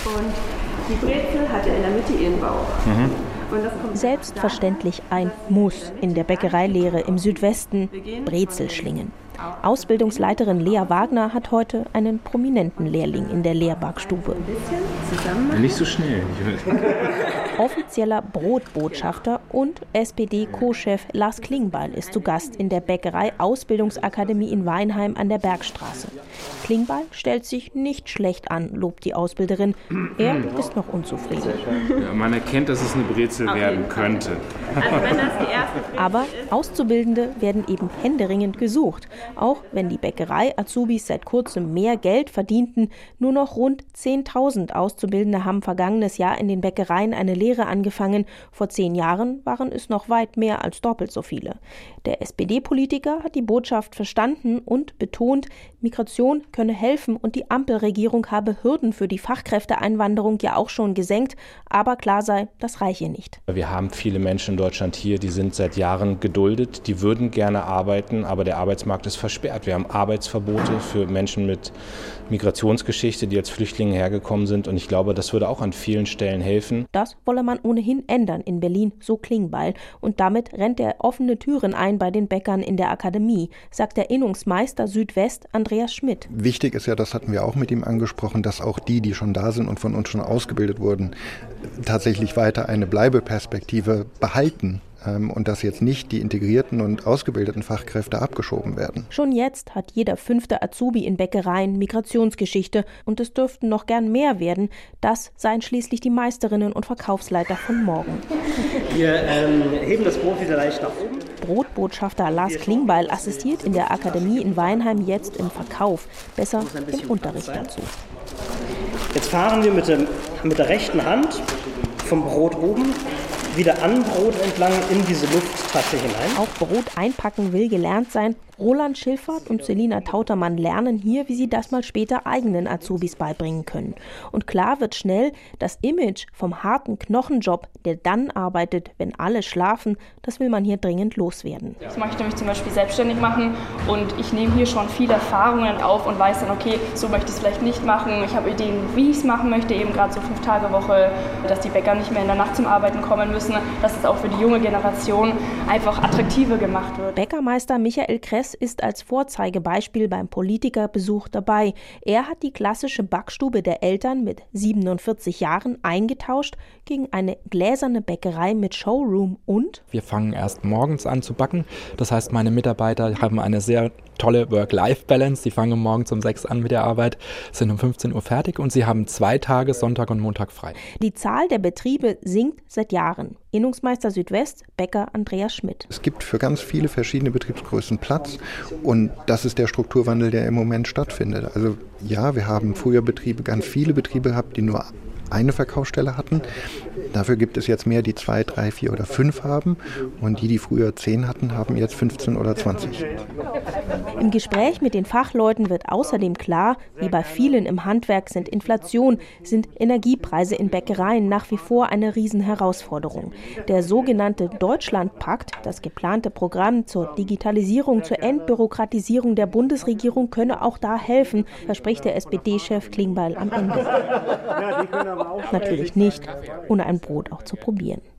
Und die Brezel hat in der Mitte ihren Bauch. Selbstverständlich ein Muss in der Bäckereilehre im Südwesten: Brezelschlingen. Ausbildungsleiterin Lea Wagner hat heute einen prominenten Lehrling in der Lehrbackstube. Nicht so schnell. Offizieller Brotbotschafter und SPD-Co-Chef Lars Klingbeil ist zu Gast in der Bäckerei-Ausbildungsakademie in Weinheim an der Bergstraße. Klingbeil stellt sich nicht schlecht an, lobt die Ausbilderin. Er ist noch unzufrieden. Ja, man erkennt, dass es eine Brezel werden könnte. Aber Auszubildende werden eben händeringend gesucht. Auch wenn die Bäckerei-Azubis seit kurzem mehr Geld verdienten, nur noch rund 10.000 Auszubildende haben vergangenes Jahr in den Bäckereien eine Lehre angefangen. Vor 10 Jahren waren es noch weit mehr als doppelt so viele. Der SPD-Politiker hat die Botschaft verstanden und betont, Migration könne helfen und die Ampelregierung habe Hürden für die Fachkräfteeinwanderung ja auch schon gesenkt. Aber klar sei, das reiche nicht. Wir haben viele Menschen in Deutschland hier, die sind seit Jahren geduldet, die würden gerne arbeiten, aber der Arbeitsmarkt ist versperrt. Wir haben Arbeitsverbote für Menschen mit Migrationsgeschichte, die als Flüchtlinge hergekommen sind. Und ich glaube, das würde auch an vielen Stellen helfen. Das wolle man ohnehin ändern in Berlin, so Klingbeil. Und damit rennt er offene Türen ein bei den Bäckern in der Akademie, sagt der Innungsmeister Südwest Andreas Schmidt. Wichtig ist ja, das hatten wir auch mit ihm angesprochen, dass auch die schon da sind und von uns schon ausgebildet wurden, tatsächlich weiter eine Bleibeperspektive behalten. Und dass jetzt nicht die integrierten und ausgebildeten Fachkräfte abgeschoben werden. Schon jetzt hat jeder 5. Azubi in Bäckereien Migrationsgeschichte und es dürften noch gern mehr werden. Das seien schließlich die Meisterinnen und Verkaufsleiter von morgen. Wir heben das Brot wieder leicht nach oben. Brotbotschafter Lars Klingbeil assistiert in der Akademie in Weinheim jetzt im Verkauf, besser im Unterricht dazu. Jetzt fahren wir mit der rechten Hand vom Brot oben wieder an Brot entlang in diese Lufttasche hinein. Auch Brot einpacken will gelernt sein. Roland Schilfert und Selina Tautermann lernen hier, wie sie das mal später eigenen Azubis beibringen können. Und klar wird schnell, das Image vom harten Knochenjob, der dann arbeitet, wenn alle schlafen, das will man hier dringend loswerden. Ich möchte mich zum Beispiel selbstständig machen und ich nehme hier schon viele Erfahrungen auf und weiß dann, okay, so möchte ich es vielleicht nicht machen. Ich habe Ideen, wie ich es machen möchte, eben gerade so 5-Tage-Woche, dass die Bäcker nicht mehr in der Nacht zum Arbeiten kommen müssen, dass es auch für die junge Generation einfach attraktiver gemacht wird. Bäckermeister Michael Kress ist als Vorzeigebeispiel beim Politikerbesuch dabei. Er hat die klassische Backstube der Eltern mit 47 Jahren eingetauscht gegen eine gläserne Bäckerei mit Showroom und wir fangen erst morgens an zu backen. Das heißt, meine Mitarbeiter haben eine sehr tolle Work-Life-Balance. Sie fangen morgens um 6 an mit der Arbeit, sind um 15 Uhr fertig und sie haben 2 Tage, Sonntag und Montag frei. Die Zahl der Betriebe sinkt seit Jahren. Innungsmeister Südwest, Bäcker Andreas Schmidt. Es gibt für ganz viele verschiedene Betriebsgrößen Platz und das ist der Strukturwandel, der im Moment stattfindet. Also ja, wir haben früher ganz viele Betriebe gehabt, die nur eine Verkaufsstelle hatten. Dafür gibt es jetzt mehr, die 2, 3, 4 oder 5 haben. Und die früher 10 hatten, haben jetzt 15 oder 20. Im Gespräch mit den Fachleuten wird außerdem klar, wie bei vielen im Handwerk sind Energiepreise in Bäckereien nach wie vor eine Riesenherausforderung. Der sogenannte Deutschlandpakt, das geplante Programm zur Digitalisierung, zur Entbürokratisierung der Bundesregierung, könne auch da helfen, verspricht der SPD-Chef Klingbeil am Ende. Natürlich nicht, ohne ein Brot auch zu probieren.